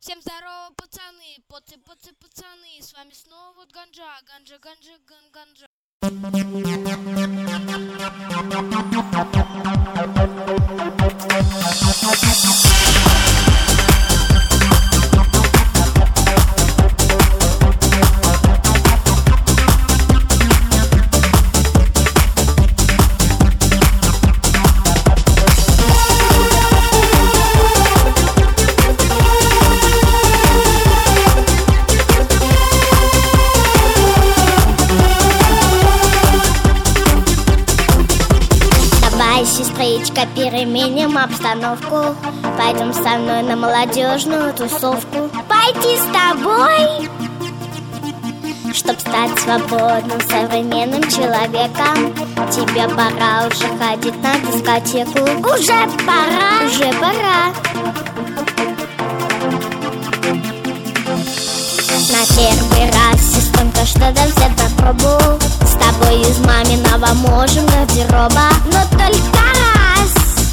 Всем здорово, пацаны, пацаны, с вами снова Ганжа. Сестричка, переменим обстановку. Пойдем со мной на молодежную тусовку. Пойти с тобой, чтоб стать свободным, современным человеком. Тебе пора уже ходить на дискотеку. Уже пора. На первый раз, сестренка, что-то взять на пробу. С тобой из маминого можем гардероба. Но только раз.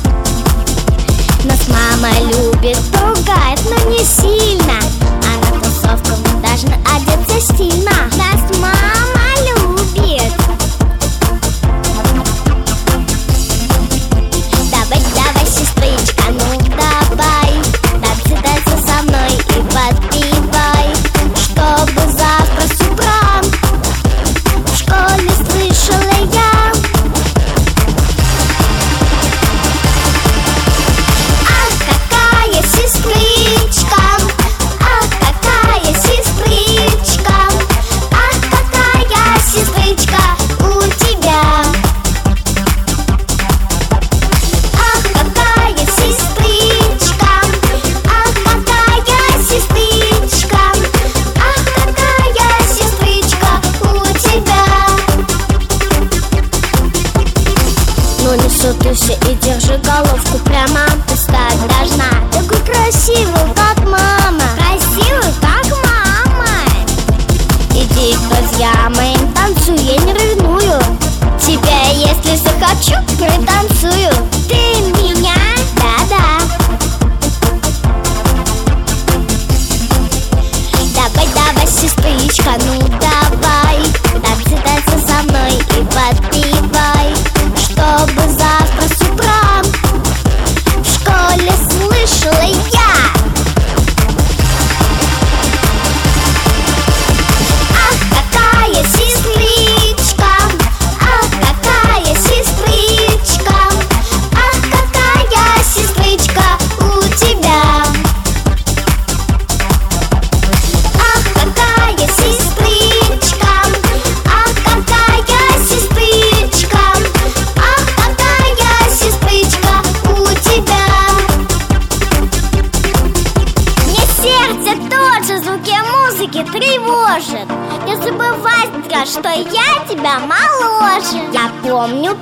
Нас мама любит, ругает, но не сильно. А на тусовку мы должны одеться стильно. Нас мама любит. Давай, сестричка, ну давай. Танцы со мной и подпевай. Чтобы завтра с утра в школе слышала я: ах, какая сестричка, ах, какая сестричка, ах, какая сестричка у тебя. Ах, какая сестричка, ах, какая сестричка, ах, какая сестричка у тебя. Ну не сутуйся и держи головку прямо. Ты стать должна такой красивый, как мама. Красивый, как мама. Иди к друзьям моим, танцуй, я не ревную тебя, если захочу, пританцую. Ты меня? Да. Давай, сестричка, ну давай. Танцы со мной и подпевай. Чтобы завтра с утра в школе слышала я: ах, какая сестричка, ах, какая сестричка, ах, какая сестричка у тебя. Ах, какая сестричка, ах, какая сестричка, ах, какая сестричка у тебя. Мне сердце тоже звуки музыки тревожит. Не забывай, что я тебя моложе. Я помню.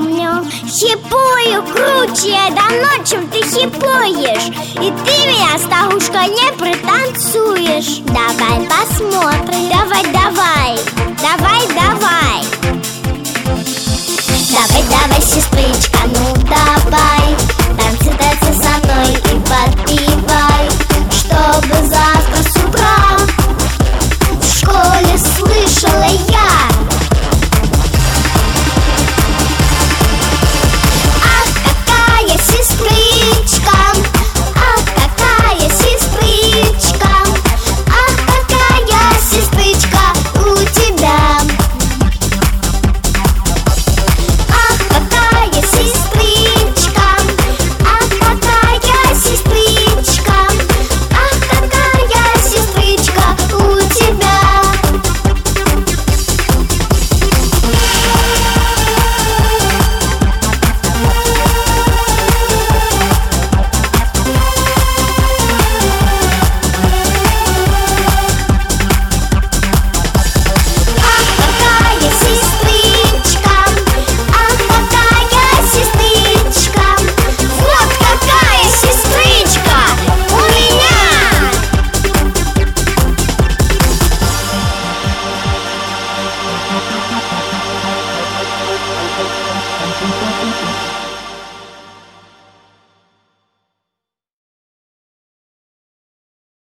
Хипую круче я давно, чем ты хипуешь. И ты меня, старушка, не пританцуешь. Давай посмотрим. Давай, сестричка.